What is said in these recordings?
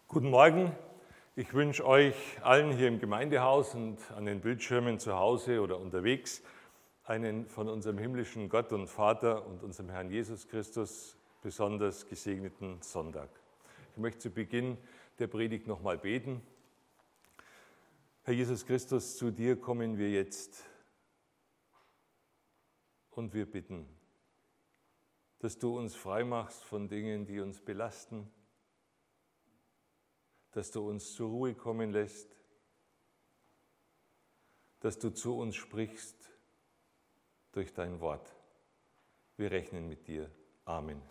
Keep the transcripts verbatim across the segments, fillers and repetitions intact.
Guten Morgen. Ich wünsche euch allen hier im Gemeindehaus und an den Bildschirmen zu Hause oder unterwegs einen von unserem himmlischen Gott und Vater und unserem Herrn Jesus Christus besonders gesegneten Sonntag. Ich möchte zu Beginn der Predigt nochmal beten. Herr Jesus Christus, zu dir kommen wir jetzt und wir bitten, dass du uns frei machst von Dingen, die uns belasten, dass du uns zur Ruhe kommen lässt, dass du zu uns sprichst durch dein Wort. Wir rechnen mit dir. Amen.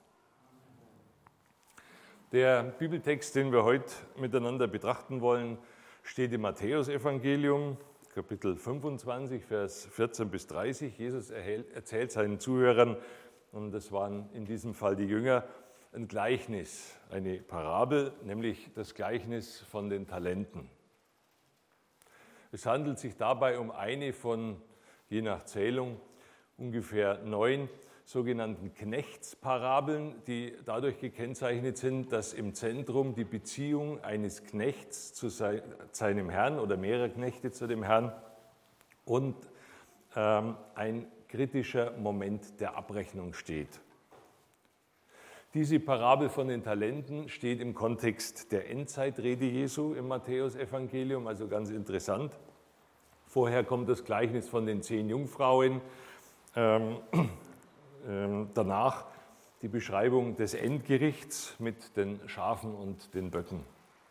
Der Bibeltext, den wir heute miteinander betrachten wollen, steht im Matthäusevangelium, Kapitel fünfundzwanzig, Vers vierzehn bis dreißig. Jesus erzählt seinen Zuhörern, und das waren in diesem Fall die Jünger, ein Gleichnis, eine Parabel, nämlich das Gleichnis von den Talenten. Es handelt sich dabei um eine von, je nach Zählung, ungefähr neun sogenannten Knechtsparabeln, die dadurch gekennzeichnet sind, dass im Zentrum die Beziehung eines Knechts zu seinem Herrn oder mehrerer Knechte zu dem Herrn und ähm, ein kritischer Moment der Abrechnung steht. Diese Parabel von den Talenten steht im Kontext der Endzeitrede Jesu im Matthäusevangelium, also ganz interessant. Vorher kommt das Gleichnis von den zehn Jungfrauen, ähm, ähm, danach die Beschreibung des Endgerichts mit den Schafen und den Böcken.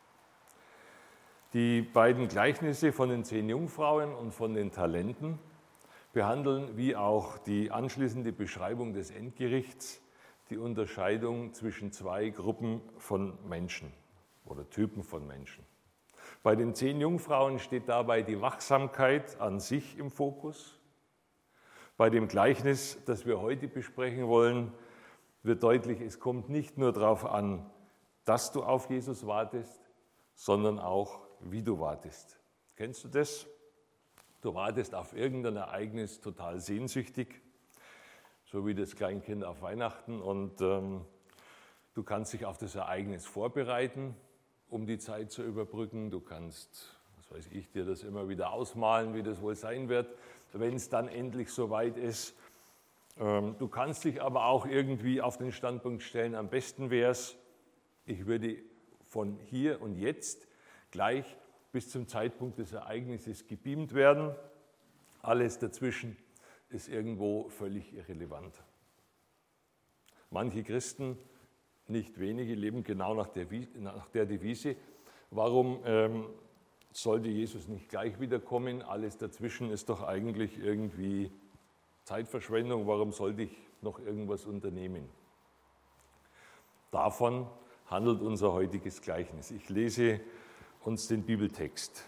Die beiden Gleichnisse von den zehn Jungfrauen und von den Talenten behandeln, wie auch die anschließende Beschreibung des Endgerichts, die Unterscheidung zwischen zwei Gruppen von Menschen oder Typen von Menschen. Bei den zehn Jungfrauen steht dabei die Wachsamkeit an sich im Fokus. Bei dem Gleichnis, das wir heute besprechen wollen, wird deutlich, es kommt nicht nur darauf an, dass du auf Jesus wartest, sondern auch, wie du wartest. Kennst du das? Du wartest auf irgendein Ereignis total sehnsüchtig, so wie das Kleinkind auf Weihnachten, und ähm, du kannst dich auf das Ereignis vorbereiten, um die Zeit zu überbrücken. Du kannst, was weiß ich, dir das immer wieder ausmalen, wie das wohl sein wird, wenn es dann endlich soweit ist. Ähm, du kannst dich aber auch irgendwie auf den Standpunkt stellen, am besten wäre es, ich würde von hier und jetzt gleich bis zum Zeitpunkt des Ereignisses gebeamt werden. Alles dazwischen ist irgendwo völlig irrelevant. Manche Christen, nicht wenige, leben genau nach der, nach der Devise, warum ähm, sollte Jesus nicht gleich wiederkommen? Alles dazwischen ist doch eigentlich irgendwie Zeitverschwendung, warum sollte ich noch irgendwas unternehmen? Davon handelt unser heutiges Gleichnis. Ich lese uns den Bibeltext.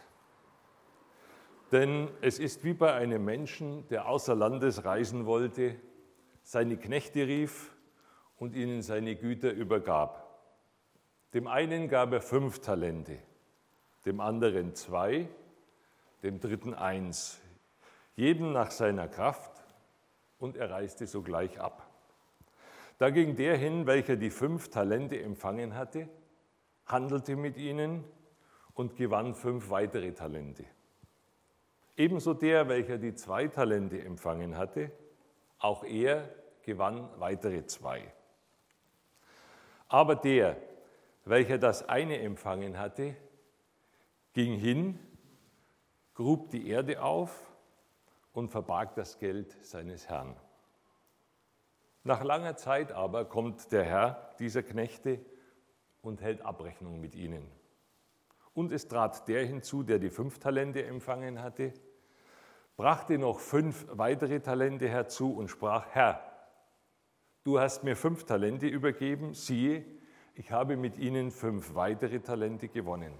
Denn es ist wie bei einem Menschen, der außer Landes reisen wollte, seine Knechte rief und ihnen seine Güter übergab. Dem einen gab er fünf Talente, dem anderen zwei, dem dritten eins, jedem nach seiner Kraft, und er reiste sogleich ab. Da ging der hin, welcher die fünf Talente empfangen hatte, handelte mit ihnen und gewann fünf weitere Talente. Ebenso der, welcher die zwei Talente empfangen hatte, auch er gewann weitere zwei. Aber der, welcher das eine empfangen hatte, ging hin, grub die Erde auf und verbarg das Geld seines Herrn. Nach langer Zeit aber kommt der Herr dieser Knechte und hält Abrechnung mit ihnen. Und es trat der hinzu, der die fünf Talente empfangen hatte, brachte noch fünf weitere Talente herzu und sprach: Herr, du hast mir fünf Talente übergeben, siehe, ich habe mit ihnen fünf weitere Talente gewonnen.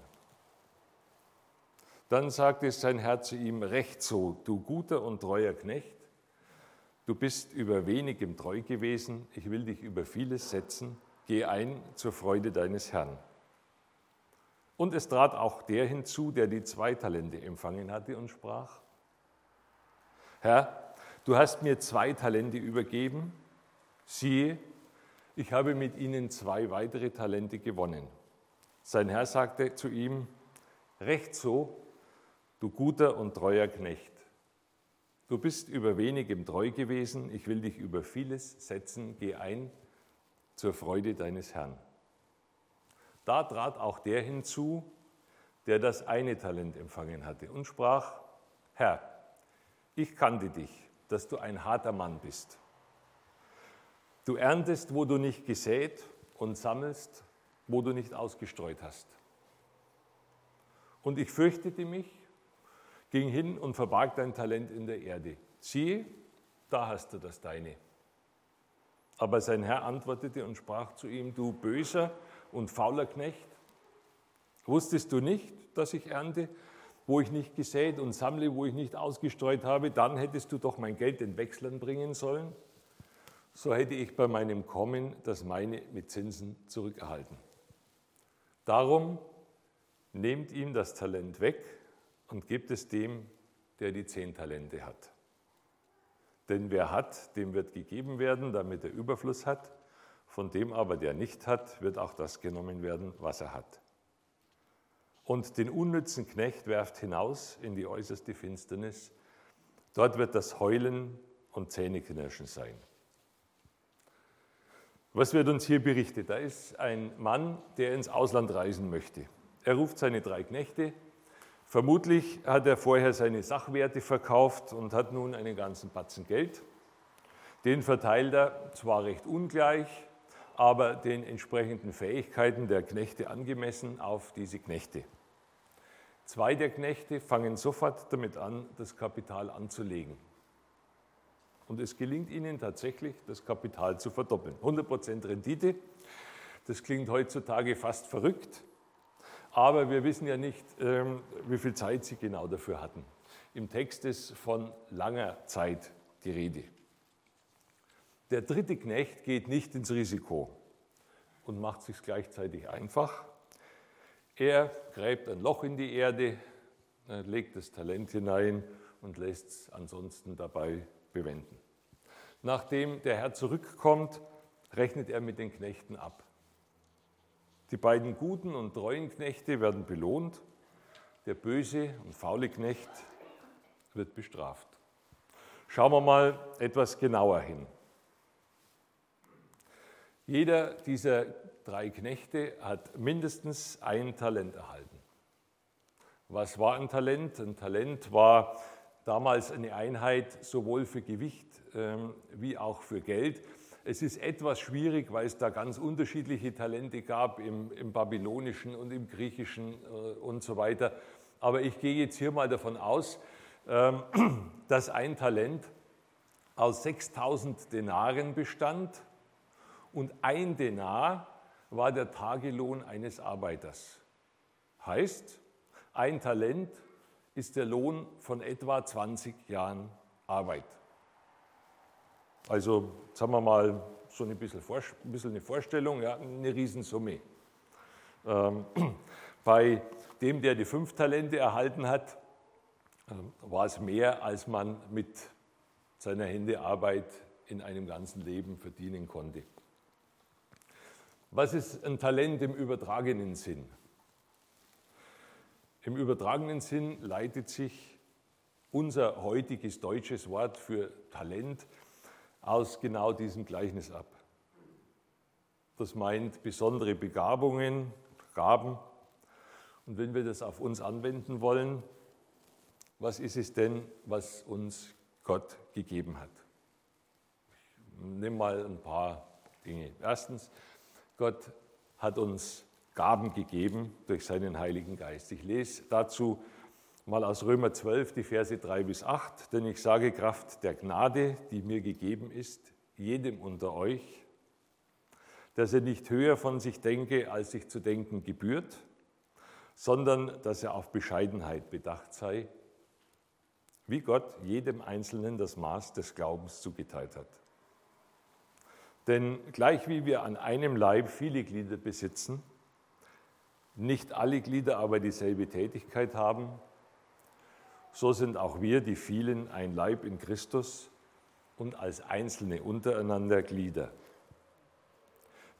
Dann sagte sein Herr zu ihm: Recht so, du guter und treuer Knecht, du bist über wenigem treu gewesen, ich will dich über vieles setzen, geh ein zur Freude deines Herrn. Und es trat auch der hinzu, der die zwei Talente empfangen hatte, und sprach: Herr, du hast mir zwei Talente übergeben, siehe, ich habe mit ihnen zwei weitere Talente gewonnen. Sein Herr sagte zu ihm, recht so, du guter und treuer Knecht. Du bist über wenigem treu gewesen, ich will dich über vieles setzen, geh ein zur Freude deines Herrn. Da trat auch der hinzu, der das eine Talent empfangen hatte und sprach, Herr, ich kannte dich, dass du ein harter Mann bist. Du erntest, wo du nicht gesät und sammelst, wo du nicht ausgestreut hast. Und ich fürchtete mich, ging hin und verbarg dein Talent in der Erde. Siehe, da hast du das deine. Aber sein Herr antwortete und sprach zu ihm, du böser und fauler Knecht, wusstest du nicht, dass ich ernte, wo ich nicht gesät und sammle, wo ich nicht ausgestreut habe, dann hättest du doch mein Geld den Wechslern bringen sollen. So hätte ich bei meinem Kommen das meine mit Zinsen zurückerhalten. Darum nehmt ihm das Talent weg und gebt es dem, der die zehn Talente hat. Denn wer hat, dem wird gegeben werden, damit er Überfluss hat. Von dem aber, der nicht hat, wird auch das genommen werden, was er hat. Und den unnützen Knecht werft hinaus in die äußerste Finsternis. Dort wird das Heulen und Zähneknirschen sein. Was wird uns hier berichtet? Da ist ein Mann, der ins Ausland reisen möchte. Er ruft seine drei Knechte. Vermutlich hat er vorher seine Sachwerte verkauft und hat nun einen ganzen Batzen Geld. Den verteilt er zwar recht ungleich, aber den entsprechenden Fähigkeiten der Knechte angemessen auf diese Knechte. Zwei der Knechte fangen sofort damit an, das Kapital anzulegen. Und es gelingt ihnen tatsächlich, das Kapital zu verdoppeln. hundert Prozent Rendite, das klingt heutzutage fast verrückt, aber wir wissen ja nicht, wie viel Zeit sie genau dafür hatten. Im Text ist von langer Zeit die Rede. Der dritte Knecht geht nicht ins Risiko und macht es sich gleichzeitig einfach. Er gräbt ein Loch in die Erde, legt das Talent hinein und lässt es ansonsten dabei bewenden. Nachdem der Herr zurückkommt, rechnet er mit den Knechten ab. Die beiden guten und treuen Knechte werden belohnt, der böse und faule Knecht wird bestraft. Schauen wir mal etwas genauer hin. Jeder dieser drei Knechte hat mindestens ein Talent erhalten. Was war ein Talent? Ein Talent war damals eine Einheit sowohl für Gewicht ähm, wie auch für Geld. Es ist etwas schwierig, weil es da ganz unterschiedliche Talente gab im, im Babylonischen und im Griechischen äh, und so weiter. Aber ich gehe jetzt hier mal davon aus, ähm, dass ein Talent aus sechstausend Denaren bestand und ein Denar war der Tagelohn eines Arbeiters. Heißt, ein Talent ist der Lohn von etwa zwanzig Jahren Arbeit. Also sagen wir mal so ein bisschen, ein bisschen eine Vorstellung, ja, eine Riesensumme. Ähm, bei dem, der die fünf Talente erhalten hat, äh, war es mehr, als man mit seiner Hände Arbeit in einem ganzen Leben verdienen konnte. Was ist ein Talent im übertragenen Sinn? Im übertragenen Sinn leitet sich unser heutiges deutsches Wort für Talent aus genau diesem Gleichnis ab. Das meint besondere Begabungen, Gaben. Und wenn wir das auf uns anwenden wollen, was ist es denn, was uns Gott gegeben hat? Ich nehme mal ein paar Dinge. Erstens, Gott hat uns Gaben gegeben durch seinen Heiligen Geist. Ich lese dazu mal aus Römer zwölf, die Verse drei bis acht. Denn ich sage Kraft der Gnade, die mir gegeben ist, jedem unter euch, dass er nicht höher von sich denke, als sich zu denken gebührt, sondern dass er auf Bescheidenheit bedacht sei, wie Gott jedem Einzelnen das Maß des Glaubens zugeteilt hat. Denn gleich wie wir an einem Leib viele Glieder besitzen, nicht alle Glieder aber dieselbe Tätigkeit haben, so sind auch wir, die vielen, ein Leib in Christus und als Einzelne untereinander Glieder.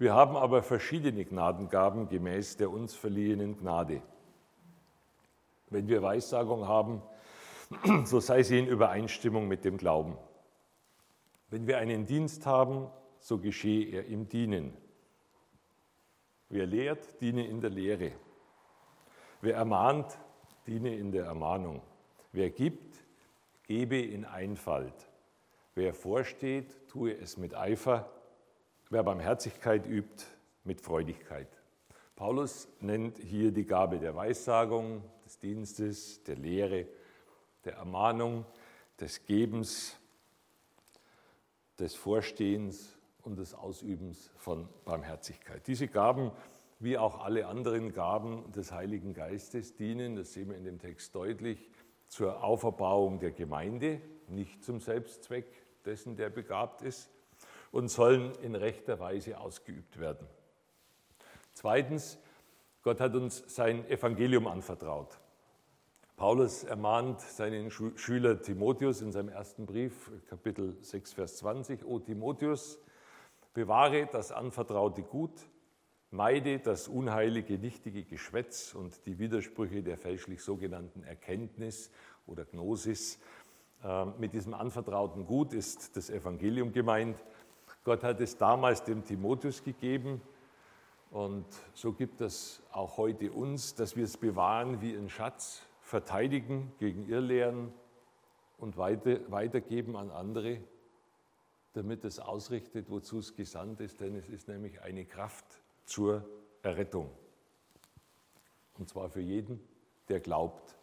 Wir haben aber verschiedene Gnadengaben gemäß der uns verliehenen Gnade. Wenn wir Weissagung haben, so sei sie in Übereinstimmung mit dem Glauben. Wenn wir einen Dienst haben, so geschehe er im Dienen. Wer lehrt, diene in der Lehre. Wer ermahnt, diene in der Ermahnung. Wer gibt, gebe in Einfalt. Wer vorsteht, tue es mit Eifer. Wer Barmherzigkeit übt, mit Freudigkeit. Paulus nennt hier die Gabe der Weissagung, des Dienstes, der Lehre, der Ermahnung, des Gebens, des Vorstehens und des Ausübens von Barmherzigkeit. Diese Gaben, wie auch alle anderen Gaben des Heiligen Geistes, dienen, das sehen wir in dem Text deutlich, zur Auferbauung der Gemeinde, nicht zum Selbstzweck dessen, der begabt ist, und sollen in rechter Weise ausgeübt werden. Zweitens, Gott hat uns sein Evangelium anvertraut. Paulus ermahnt seinen Schüler Timotheus in seinem ersten Brief, Kapitel sechs, Vers zwanzig, O Timotheus, bewahre das anvertraute Gut, meide das unheilige, nichtige Geschwätz und die Widersprüche der fälschlich sogenannten Erkenntnis oder Gnosis. Mit diesem anvertrauten Gut ist das Evangelium gemeint. Gott hat es damals dem Timotheus gegeben und so gibt es auch heute uns, dass wir es bewahren wie einen Schatz, verteidigen gegen Irrlehren und weitergeben an andere, damit es ausrichtet, wozu es gesandt ist, denn es ist nämlich eine Kraft zur Errettung. Und zwar für jeden, der glaubt.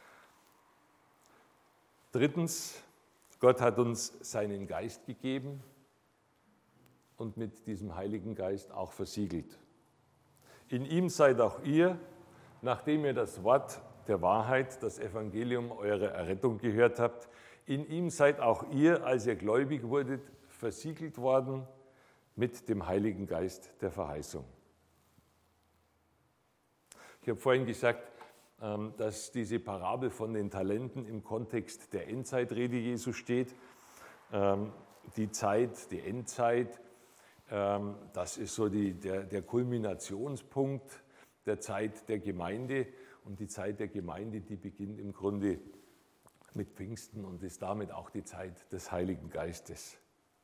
Drittens, Gott hat uns seinen Geist gegeben und mit diesem Heiligen Geist auch versiegelt. In ihm seid auch ihr, nachdem ihr das Wort der Wahrheit, das Evangelium eurer Errettung gehört habt, in ihm seid auch ihr, als ihr gläubig wurdet, versiegelt worden mit dem Heiligen Geist der Verheißung. Ich habe vorhin gesagt, dass diese Parabel von den Talenten im Kontext der Endzeitrede Jesu steht. Die Zeit, die Endzeit, das ist so die, der, der Kulminationspunkt der Zeit der Gemeinde. Und die Zeit der Gemeinde, die beginnt im Grunde mit Pfingsten und ist damit auch die Zeit des Heiligen Geistes.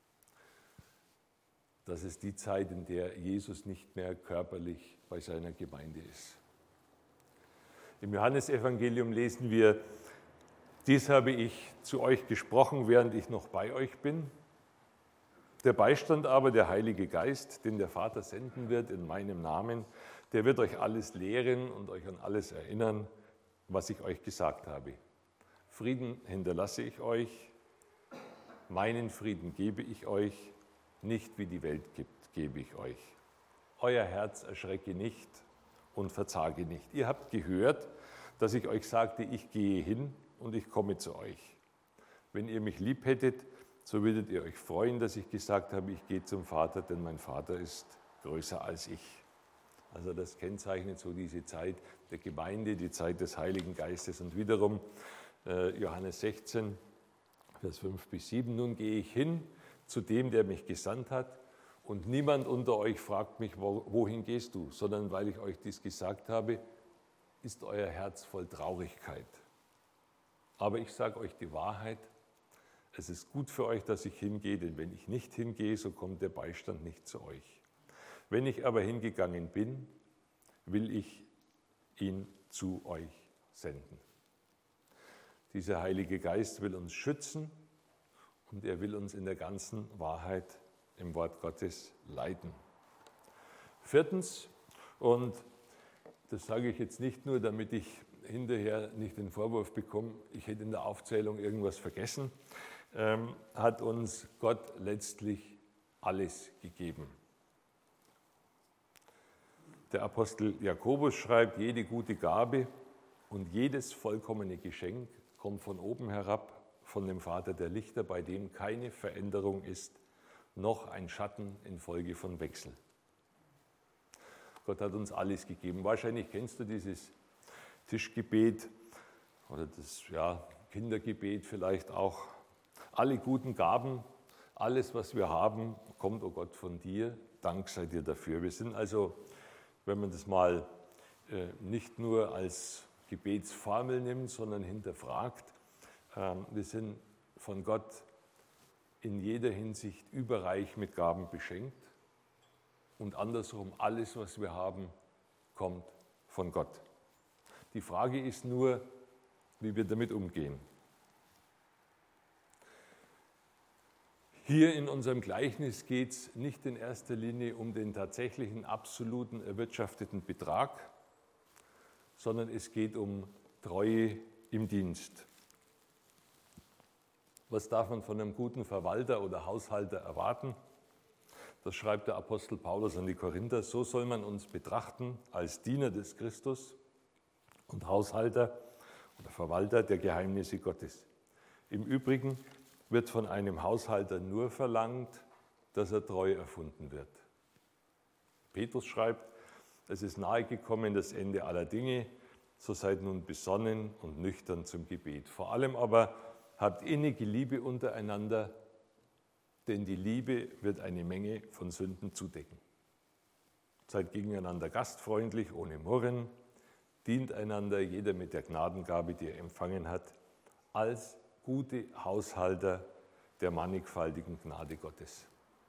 Das ist die Zeit, in der Jesus nicht mehr körperlich bei seiner Gemeinde ist. Im Johannesevangelium lesen wir, dies habe ich zu euch gesprochen, während ich noch bei euch bin. Der Beistand aber, der Heilige Geist, den der Vater senden wird in meinem Namen, der wird euch alles lehren und euch an alles erinnern, was ich euch gesagt habe. Frieden hinterlasse ich euch, meinen Frieden gebe ich euch, nicht wie die Welt gibt, gebe ich euch. Euer Herz erschrecke nicht und verzage nicht. Ihr habt gehört, dass ich euch sagte, ich gehe hin und ich komme zu euch. Wenn ihr mich lieb hättet, so würdet ihr euch freuen, dass ich gesagt habe, ich gehe zum Vater, denn mein Vater ist größer als ich. Also das kennzeichnet so diese Zeit der Gemeinde, die Zeit des Heiligen Geistes. Und wiederum äh, Johannes sechzehn, Vers fünf bis sieben, nun gehe ich hin zu dem, der mich gesandt hat, und niemand unter euch fragt mich, wo, wohin gehst du, sondern weil ich euch dies gesagt habe, ist euer Herz voll Traurigkeit. Aber ich sage euch die Wahrheit, es ist gut für euch, dass ich hingehe, denn wenn ich nicht hingehe, so kommt der Beistand nicht zu euch. Wenn ich aber hingegangen bin, will ich ihn zu euch senden. Dieser Heilige Geist will uns schützen und er will uns in der ganzen Wahrheit im Wort Gottes leiten. Viertens, und das sage ich jetzt nicht nur, damit ich hinterher nicht den Vorwurf bekomme, ich hätte in der Aufzählung irgendwas vergessen, ähm, hat uns Gott letztlich alles gegeben. Der Apostel Jakobus schreibt, jede gute Gabe und jedes vollkommene Geschenk kommt von oben herab, von dem Vater der Lichter, bei dem keine Veränderung ist, noch ein Schatten infolge von Wechsel. Gott hat uns alles gegeben. Wahrscheinlich kennst du dieses Tischgebet oder das ja, Kindergebet vielleicht auch. Alle guten Gaben, alles, was wir haben, kommt, o Gott, von dir. Dank sei dir dafür. Wir sind also, wenn man das mal äh, nicht nur als Gebetsformel nimmt, sondern hinterfragt, äh, wir sind von Gott in jeder Hinsicht überreich mit Gaben beschenkt und andersrum, alles, was wir haben, kommt von Gott. Die Frage ist nur, wie wir damit umgehen. Hier in unserem Gleichnis geht es nicht in erster Linie um den tatsächlichen, absoluten erwirtschafteten Betrag, sondern es geht um Treue im Dienst. Was darf man von einem guten Verwalter oder Haushalter erwarten? Das schreibt der Apostel Paulus an die Korinther. So soll man uns betrachten als Diener des Christus und Haushalter oder Verwalter der Geheimnisse Gottes. Im Übrigen wird von einem Haushalter nur verlangt, dass er treu erfunden wird. Petrus schreibt, es ist nahe gekommen das Ende aller Dinge, so seid nun besonnen und nüchtern zum Gebet. Vor allem aber habt innige Liebe untereinander, denn die Liebe wird eine Menge von Sünden zudecken. Seid gegeneinander gastfreundlich, ohne Murren, dient einander, jeder mit der Gnadengabe, die er empfangen hat, als gute Haushalter der mannigfaltigen Gnade Gottes.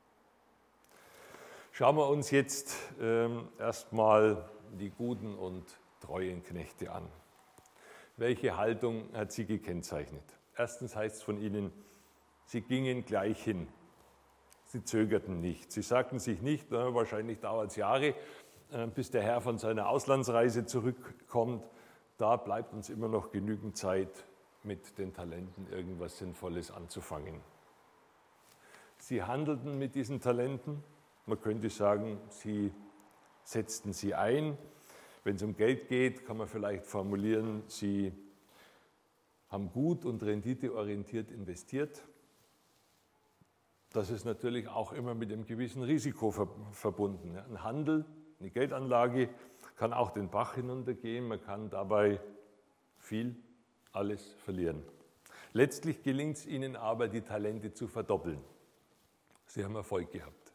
Schauen wir uns jetzt ähm, erstmal die guten und treuen Knechte an. Welche Haltung hat sie gekennzeichnet? Erstens heißt es von ihnen, sie gingen gleich hin. Sie zögerten nicht. Sie sagten sich nicht, na, wahrscheinlich dauert es Jahre, äh, bis der Herr von seiner Auslandsreise zurückkommt. Da bleibt uns immer noch genügend Zeit, mit den Talenten irgendwas Sinnvolles anzufangen. Sie handelten mit diesen Talenten. Man könnte sagen, sie setzten sie ein. Wenn es um Geld geht, kann man vielleicht formulieren, sie haben gut und renditeorientiert investiert. Das ist natürlich auch immer mit einem gewissen Risiko verbunden. Ein Handel, eine Geldanlage kann auch den Bach hinuntergehen. Man kann dabei viel alles verlieren. Letztlich gelingt es ihnen aber, die Talente zu verdoppeln. Sie haben Erfolg gehabt.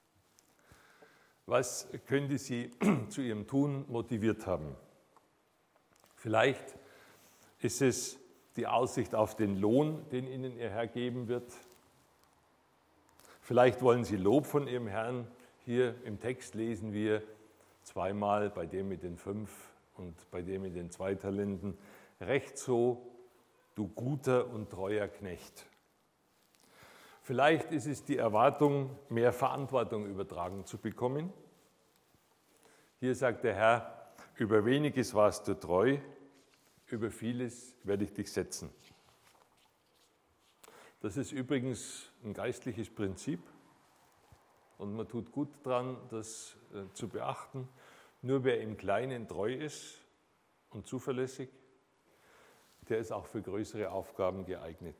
Was könnte sie zu ihrem Tun motiviert haben? Vielleicht ist es die Aussicht auf den Lohn, den ihnen ihr Herr geben wird. Vielleicht wollen sie Lob von ihrem Herrn. Hier im Text lesen wir zweimal, bei dem mit den fünf und bei dem mit den zwei Talenten, recht so, du guter und treuer Knecht. Vielleicht ist es die Erwartung, mehr Verantwortung übertragen zu bekommen. Hier sagt der Herr, über weniges warst du treu, über vieles werde ich dich setzen. Das ist übrigens ein geistliches Prinzip und man tut gut daran, das zu beachten. Nur wer im Kleinen treu ist und zuverlässig, der ist auch für größere Aufgaben geeignet.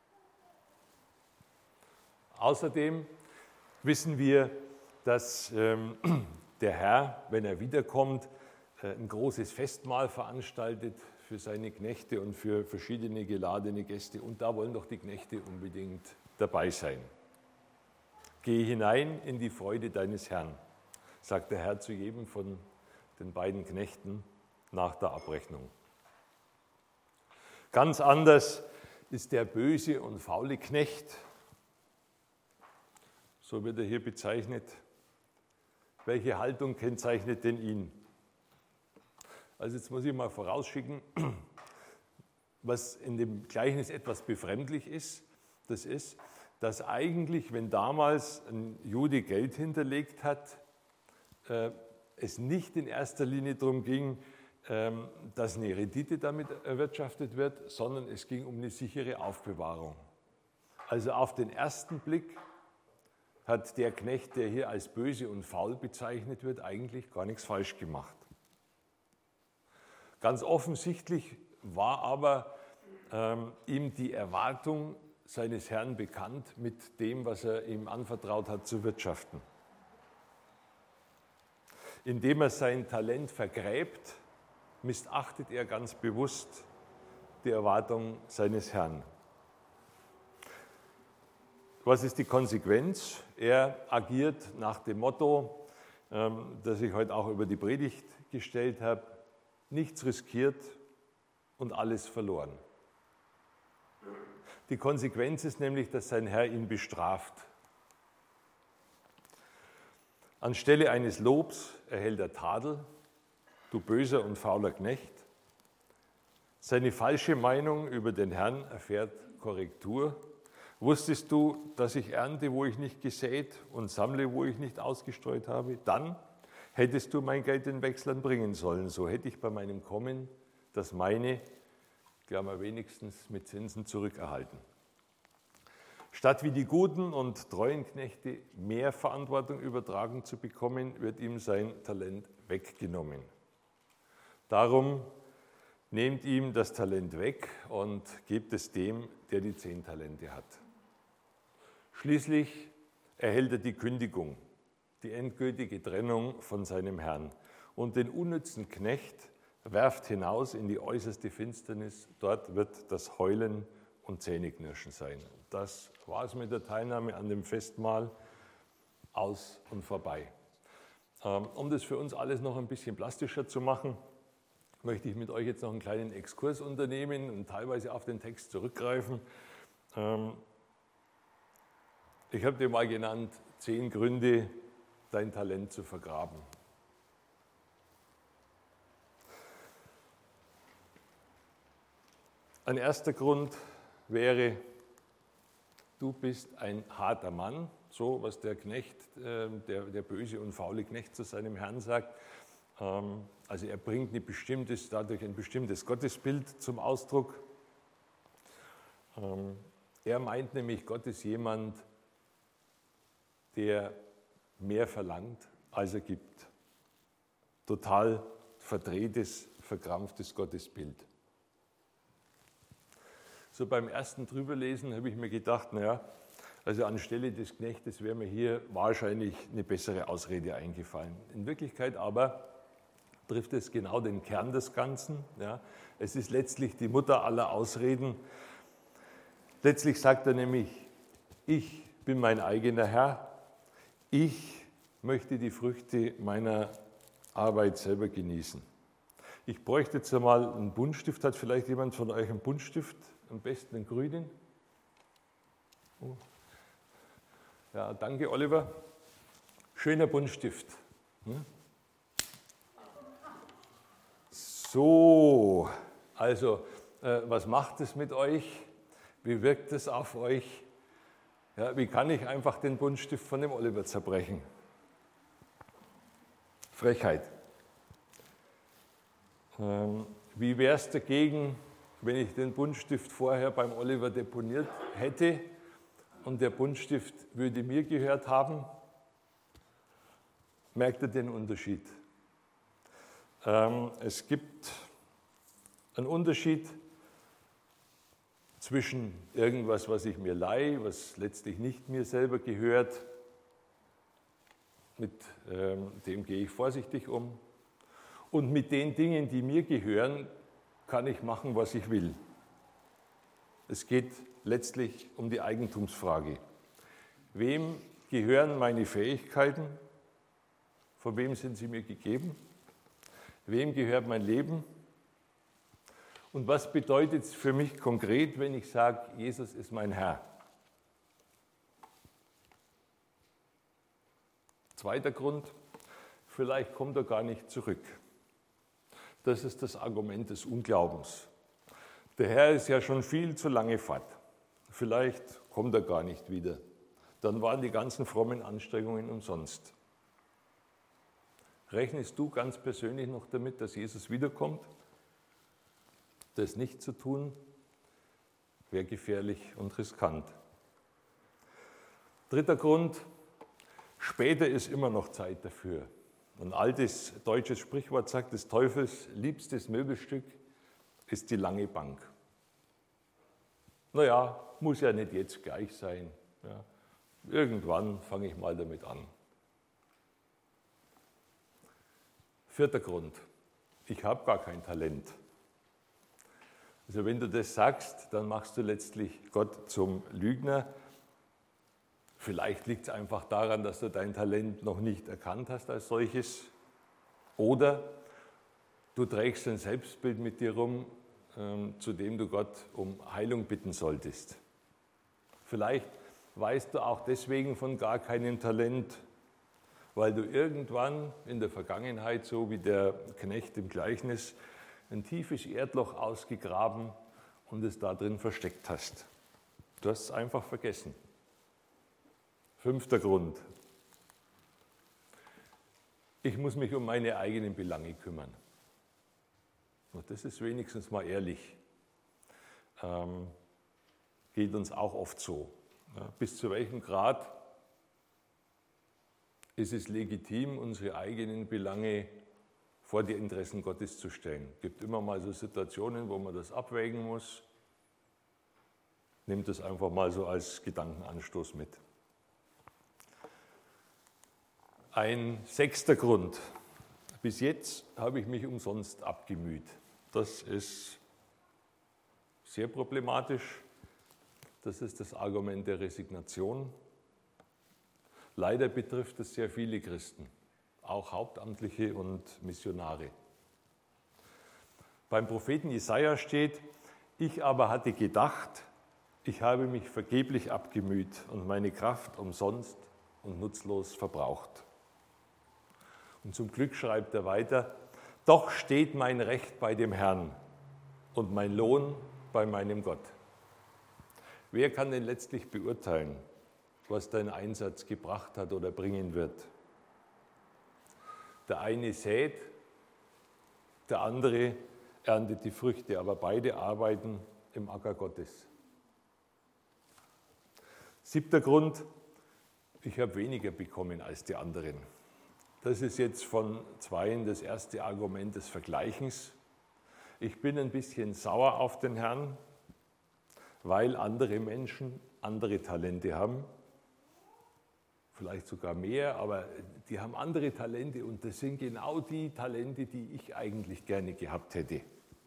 Außerdem wissen wir, dass ähm, der Herr, wenn er wiederkommt, äh, ein großes Festmahl veranstaltet für seine Knechte und für verschiedene geladene Gäste. Und da wollen doch die Knechte unbedingt dabei sein. Geh hinein in die Freude deines Herrn, sagt der Herr zu jedem von den beiden Knechten nach der Abrechnung. Ganz anders ist der böse und faule Knecht, so wird er hier bezeichnet. Welche Haltung kennzeichnet denn ihn? Also jetzt muss ich mal vorausschicken, was in dem Gleichnis etwas befremdlich ist, das ist, dass eigentlich, wenn damals ein Jude Geld hinterlegt hat, äh, es nicht in erster Linie darum ging, ähm, dass eine Rendite damit erwirtschaftet wird, sondern es ging um eine sichere Aufbewahrung. Also auf den ersten Blick hat der Knecht, der hier als böse und faul bezeichnet wird, eigentlich gar nichts falsch gemacht. Ganz offensichtlich war aber ähm, ihm die Erwartung seines Herrn bekannt, mit dem, was er ihm anvertraut hat, zu wirtschaften. Indem er sein Talent vergräbt, missachtet er ganz bewusst die Erwartung seines Herrn. Was ist die Konsequenz? Er agiert nach dem Motto, das ich heute auch über die Predigt gestellt habe, nichts riskiert und alles verloren. Die Konsequenz ist nämlich, dass sein Herr ihn bestraft. Anstelle eines Lobs erhält er Tadel, du böser und fauler Knecht. Seine falsche Meinung über den Herrn erfährt Korrektur. Wusstest du, dass ich ernte, wo ich nicht gesät und sammle, wo ich nicht ausgestreut habe? Dann hättest du mein Geld den Wechslern bringen sollen. So hätte ich bei meinem Kommen das meine, Klammer wenigstens, mit Zinsen zurückerhalten. Statt wie die guten und treuen Knechte mehr Verantwortung übertragen zu bekommen, wird ihm sein Talent weggenommen. Darum nehmt ihm das Talent weg und gebt es dem, der die zehn Talente hat. Schließlich erhält er die Kündigung, die endgültige Trennung von seinem Herrn. Und den unnützen Knecht werft hinaus in die äußerste Finsternis. Dort wird das Heulen und Zähneknirschen sein. Das war es mit der Teilnahme an dem Festmahl. Aus und vorbei. Um das für uns alles noch ein bisschen plastischer zu machen, möchte ich mit euch jetzt noch einen kleinen Exkurs unternehmen und teilweise auf den Text zurückgreifen. Ich habe dir mal genannt, zehn Gründe, dein Talent zu vergraben. Ein erster Grund wäre, du bist ein harter Mann, so was der Knecht, der, der böse und faule Knecht zu seinem Herrn sagt. Also er bringt ein bestimmtes, dadurch ein bestimmtes Gottesbild zum Ausdruck. Er meint nämlich, Gott ist jemand, der mehr verlangt, als er gibt. Total verdrehtes, verkrampftes Gottesbild. So beim ersten Drüberlesen habe ich mir gedacht, naja, also anstelle des Knechtes wäre mir hier wahrscheinlich eine bessere Ausrede eingefallen. In Wirklichkeit aber trifft es genau den Kern des Ganzen. Ja. Es ist letztlich die Mutter aller Ausreden. Letztlich sagt er nämlich, ich bin mein eigener Herr, ich möchte die Früchte meiner Arbeit selber genießen. Ich bräuchte jetzt einmal einen Buntstift. Hat vielleicht jemand von euch einen Buntstift? Am besten einen grünen. Oh. Ja, danke, Oliver. Schöner Buntstift. Hm? So, also, äh, was macht es mit euch? Wie wirkt es auf euch? Ja, wie kann ich einfach den Buntstift von dem Oliver zerbrechen? Frechheit. Ähm, wie wäre es dagegen, wenn ich den Buntstift vorher beim Oliver deponiert hätte und der Buntstift würde mir gehört haben? Merkt ihr den Unterschied? Ähm, es gibt einen Unterschied zwischen irgendwas, was ich mir leihe, was letztlich nicht mir selber gehört, mit ähm, dem gehe ich vorsichtig um, und mit den Dingen, die mir gehören, kann ich machen, was ich will. Es geht letztlich um die Eigentumsfrage. Wem gehören meine Fähigkeiten? Von wem sind sie mir gegeben? Wem gehört mein Leben? Und was bedeutet es für mich konkret, wenn ich sage, Jesus ist mein Herr? Zweiter Grund, vielleicht kommt er gar nicht zurück. Das ist das Argument des Unglaubens. Der Herr ist ja schon viel zu lange fort. Vielleicht kommt er gar nicht wieder. Dann waren die ganzen frommen Anstrengungen umsonst. Rechnest du ganz persönlich noch damit, dass Jesus wiederkommt? Das nicht zu tun, wäre gefährlich und riskant. Dritter Grund, später ist immer noch Zeit dafür. Ein altes deutsches Sprichwort sagt, des Teufels liebstes Möbelstück ist die lange Bank. Naja, muss ja nicht jetzt gleich sein. Ja, irgendwann fange ich mal damit an. Vierter Grund, ich habe gar kein Talent. Also wenn du das sagst, dann machst du letztlich Gott zum Lügner. Vielleicht liegt es einfach daran, dass du dein Talent noch nicht erkannt hast als solches. Oder du trägst ein Selbstbild mit dir rum, ähm, zu dem du Gott um Heilung bitten solltest. Vielleicht weißt du auch deswegen von gar keinem Talent, weil du irgendwann in der Vergangenheit, so wie der Knecht im Gleichnis, ein tiefes Erdloch ausgegraben und es da drin versteckt hast. Du hast es einfach vergessen. Fünfter Grund. Ich muss mich um meine eigenen Belange kümmern. Und das ist wenigstens mal ehrlich. Ähm, geht uns auch oft so. Ja, bis zu welchem Grad ist es legitim, unsere eigenen Belange vor die Interessen Gottes zu stellen? Es gibt immer mal so Situationen, wo man das abwägen muss. Nehmt das einfach mal so als Gedankenanstoß mit. Ein sechster Grund. Bis jetzt habe ich mich umsonst abgemüht. Das ist sehr problematisch. Das ist das Argument der Resignation. Leider betrifft es sehr viele Christen, auch Hauptamtliche und Missionare. Beim Propheten Jesaja steht: Ich aber hatte gedacht, ich habe mich vergeblich abgemüht und meine Kraft umsonst und nutzlos verbraucht. Und zum Glück schreibt er weiter: Doch steht mein Recht bei dem Herrn und mein Lohn bei meinem Gott. Wer kann denn letztlich beurteilen, was dein Einsatz gebracht hat oder bringen wird? Der eine sät, der andere erntet die Früchte, aber beide arbeiten im Acker Gottes. Siebter Grund: Ich habe weniger bekommen als die anderen. Das ist jetzt von zweien das erste Argument des Vergleichens. Ich bin ein bisschen sauer auf den Herrn, weil andere Menschen andere Talente haben, vielleicht sogar mehr, aber die haben andere Talente und das sind genau die Talente, die ich eigentlich gerne gehabt hätte.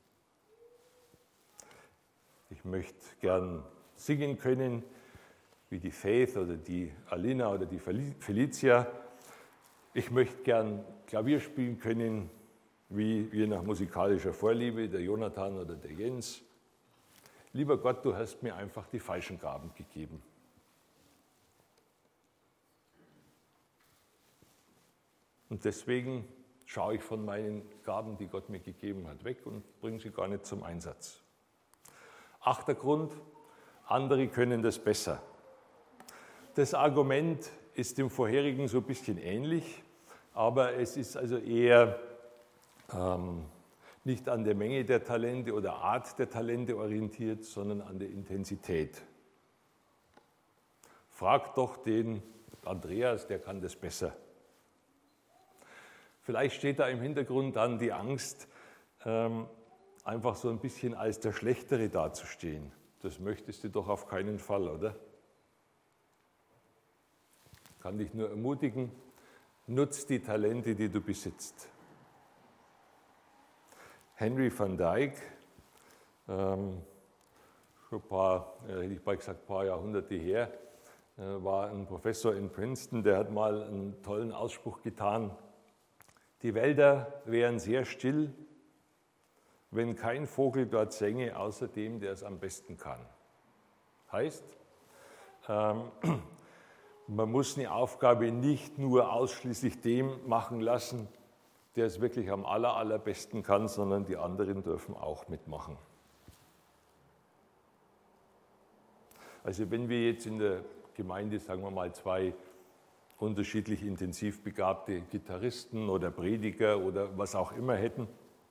Ich möchte gern singen können, wie die Faith oder die Alina oder die Felicia. Ich möchte gern Klavier spielen können, wie je nach musikalischer Vorliebe, der Jonathan oder der Jens. Lieber Gott, du hast mir einfach die falschen Gaben gegeben. Und deswegen schaue ich von meinen Gaben, die Gott mir gegeben hat, weg und bringe sie gar nicht zum Einsatz. Achter Grund: Andere können das besser. Das Argument ist dem vorherigen so ein bisschen ähnlich, aber es ist also eher ähm, nicht an der Menge der Talente oder Art der Talente orientiert, sondern an der Intensität. Frag doch den Andreas, der kann das besser. Vielleicht steht da im Hintergrund dann die Angst, ähm, einfach so ein bisschen als der Schlechtere dazustehen. Das möchtest du doch auf keinen Fall, oder? Ich kann dich nur ermutigen, nutz die Talente, die du besitzt. Henry van Dyke, ähm, schon ein paar, äh, hätte ich bald gesagt, ein paar Jahrhunderte her, äh, war ein Professor in Princeton, der hat mal einen tollen Ausspruch getan: Die Wälder wären sehr still, wenn kein Vogel dort sänge, außer dem, der es am besten kann. Heißt, ähm, man muss eine Aufgabe nicht nur ausschließlich dem machen lassen, der es wirklich am aller, allerbesten kann, sondern die anderen dürfen auch mitmachen. Also wenn wir jetzt in der Gemeinde, sagen wir mal, zwei unterschiedlich intensiv begabte Gitarristen oder Prediger oder was auch immer hätten,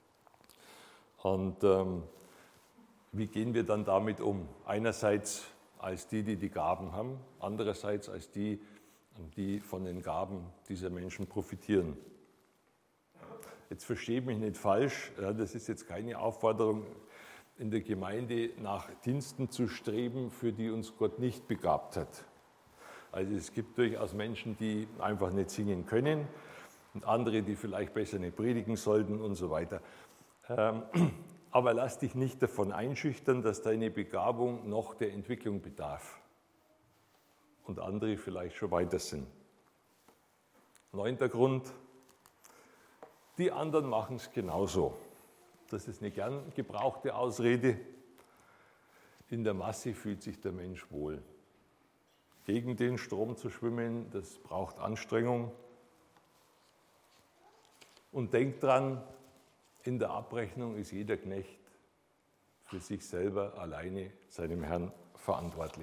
und ähm, wie gehen wir dann damit um? Einerseits als die, die die Gaben haben, andererseits als die, die von den Gaben dieser Menschen profitieren. Jetzt verstehe mich nicht falsch, das ist jetzt keine Aufforderung, in der Gemeinde nach Diensten zu streben, für die uns Gott nicht begabt hat. Also es gibt durchaus Menschen, die einfach nicht singen können und andere, die vielleicht besser nicht predigen sollten und so weiter. Aber lass dich nicht davon einschüchtern, dass deine Begabung noch der Entwicklung bedarf. und andere vielleicht schon weiter sind. Neunter Grund, die anderen machen es genauso. Das ist eine gern gebrauchte Ausrede. In der Masse fühlt sich der Mensch wohl. Gegen den Strom zu schwimmen, das braucht Anstrengung. Und denkt dran, in der Abrechnung ist jeder Knecht für sich selber alleine seinem Herrn verantwortlich.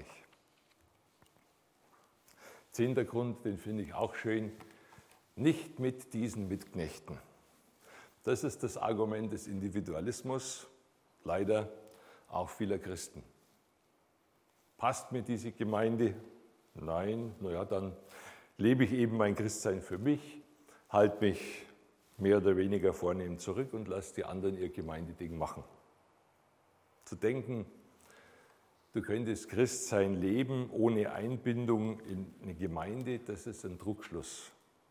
Zehnter Grund, den finde ich auch schön, nicht mit diesen Mitknechten. Das ist das Argument des Individualismus, leider auch vieler Christen. Passt mir diese Gemeinde? Nein, naja, dann lebe ich eben mein Christsein für mich, halte mich mehr oder weniger vornehm zurück und lasse die anderen ihr Gemeindeding machen. Zu denken, du könntest Christsein leben ohne Einbindung in eine Gemeinde, das ist ein Trugschluss.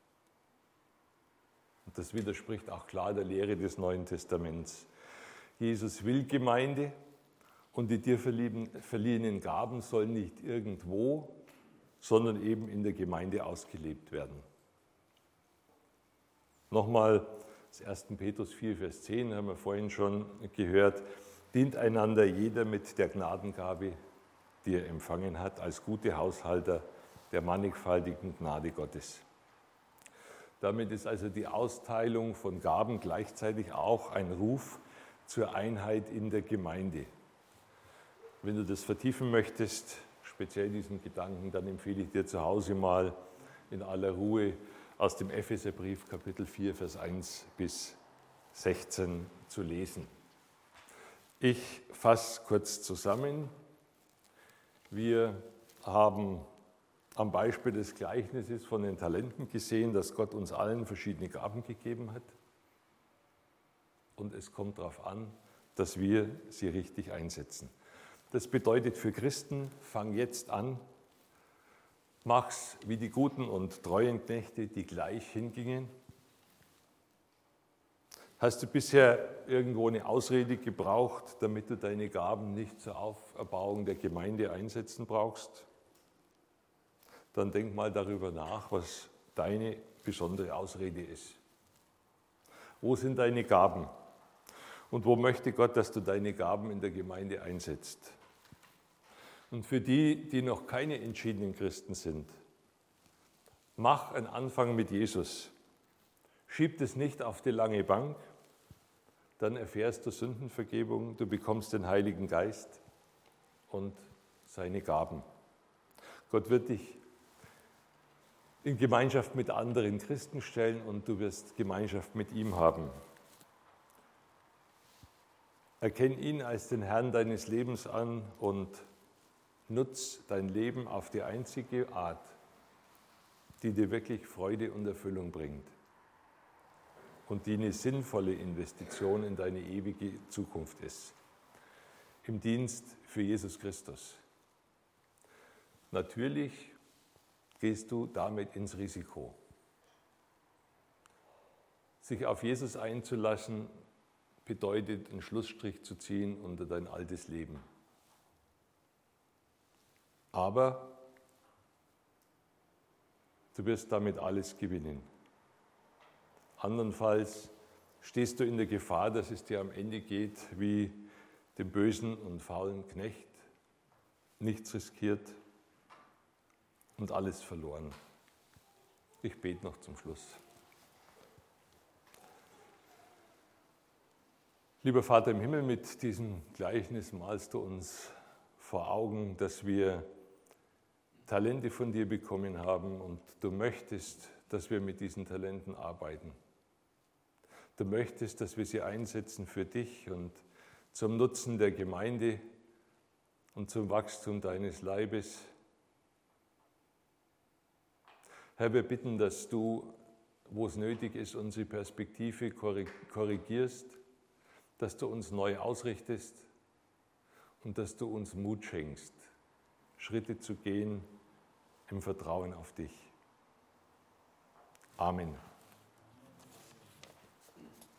Und das widerspricht auch klar der Lehre des Neuen Testaments. Jesus will Gemeinde und die dir verliehenen Gaben sollen nicht irgendwo, sondern eben in der Gemeinde ausgelebt werden. Nochmal das erster Petrus vier, Vers zehn, haben wir vorhin schon gehört, dient einander jeder mit der Gnadengabe, die er empfangen hat, als gute Haushalter der mannigfaltigen Gnade Gottes. Damit ist also die Austeilung von Gaben gleichzeitig auch ein Ruf zur Einheit in der Gemeinde. Wenn du das vertiefen möchtest, speziell diesen Gedanken, dann empfehle ich dir zu Hause mal in aller Ruhe aus dem Epheserbrief Kapitel vier, Vers eins bis sechzehn zu lesen. Ich fasse kurz zusammen. Wir haben am Beispiel des Gleichnisses von den Talenten gesehen, dass Gott uns allen verschiedene Gaben gegeben hat. Und es kommt darauf an, dass wir sie richtig einsetzen. Das bedeutet für Christen, fang jetzt an, mach's wie die guten und treuen Knechte, die gleich hingingen. Hast du bisher irgendwo eine Ausrede gebraucht, damit du deine Gaben nicht zur Auferbauung der Gemeinde einsetzen brauchst? Dann denk mal darüber nach, was deine besondere Ausrede ist. Wo sind deine Gaben? Und wo möchte Gott, dass du deine Gaben in der Gemeinde einsetzt? Und für die, die noch keine entschiedenen Christen sind, mach einen Anfang mit Jesus. Schieb es nicht auf die lange Bank, dann erfährst du Sündenvergebung, du bekommst den Heiligen Geist und seine Gaben. Gott wird dich in Gemeinschaft mit anderen Christen stellen und du wirst Gemeinschaft mit ihm haben. Erkenn ihn als den Herrn deines Lebens an und nutz dein Leben auf die einzige Art, die dir wirklich Freude und Erfüllung bringt und die eine sinnvolle Investition in deine ewige Zukunft ist, im Dienst für Jesus Christus. Natürlich gehst du damit ins Risiko. Sich auf Jesus einzulassen, bedeutet, einen Schlussstrich zu ziehen unter dein altes Leben. Aber du wirst damit alles gewinnen. Andernfalls stehst du in der Gefahr, dass es dir am Ende geht wie dem bösen und faulen Knecht, nichts riskiert und alles verloren. Ich bete noch zum Schluss. Lieber Vater im Himmel, mit diesem Gleichnis malst du uns vor Augen, dass wir Talente von dir bekommen haben und du möchtest, dass wir mit diesen Talenten arbeiten. Du möchtest, dass wir sie einsetzen für dich und zum Nutzen der Gemeinde und zum Wachstum deines Leibes. Herr, wir bitten, dass du, wo es nötig ist, unsere Perspektive korrigierst, dass du uns neu ausrichtest und dass du uns Mut schenkst, Schritte zu gehen im Vertrauen auf dich. Amen.